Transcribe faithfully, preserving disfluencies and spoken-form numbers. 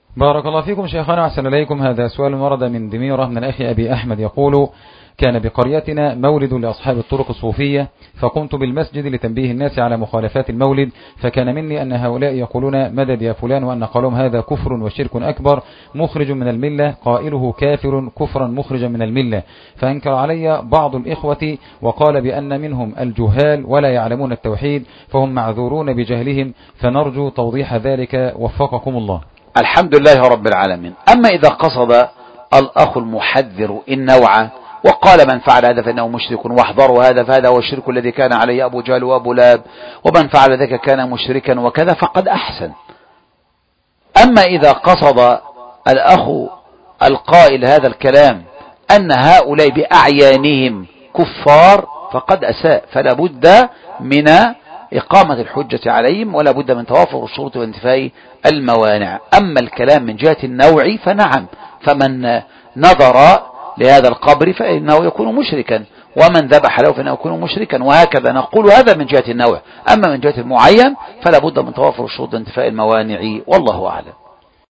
بارك الله فيكم شيخنا وأحسن إليكم. هذا سؤال ورد من دميرة من الأخ أبي أحمد يقول: كان بقريتنا مولد لأصحاب الطرق الصوفية، فقمت بالمسجد لتنبيه الناس على مخالفات المولد، فكان مني أن هؤلاء يقولون مدد يا فلان، وأن قولهم هذا كفر وشرك أكبر مخرج من الملة، قائله كافر كفرا مخرجا من الملة. فأنكر علي بعض الإخوة وقال بأن منهم الجهال ولا يعلمون التوحيد، فهم معذورون بجهلهم، فنرجو توضيح ذلك وفقكم الله. الحمد لله رب العالمين. أما إذا قصد الأخ المحذر النوع وقال من فعل هذا فإنه مشرك واحذروا هذا فهذا هو الشرك الذي كان عليه أبو جهل وأبو لهب ومن فعل ذلك كان مشركا وكذا، فقد أحسن. أما إذا قصد الأخ القائل هذا الكلام أن هؤلاء بأعيانهم كفار فقد أساء، فلا بد من إقامة الحجة عليهم ولا بد من توافر الشروط وانتفاء الموانع. أما الكلام من جهة النوع فنعم، فمن نظر لهذا القبر فإنه يكون مشركا، ومن ذبح له فإنه يكون مشركا، وهكذا نقول هذا من جهة النوع. أما من جهة المعين فلا بد من توافر الشروط وانتفاء الموانع، والله أعلم.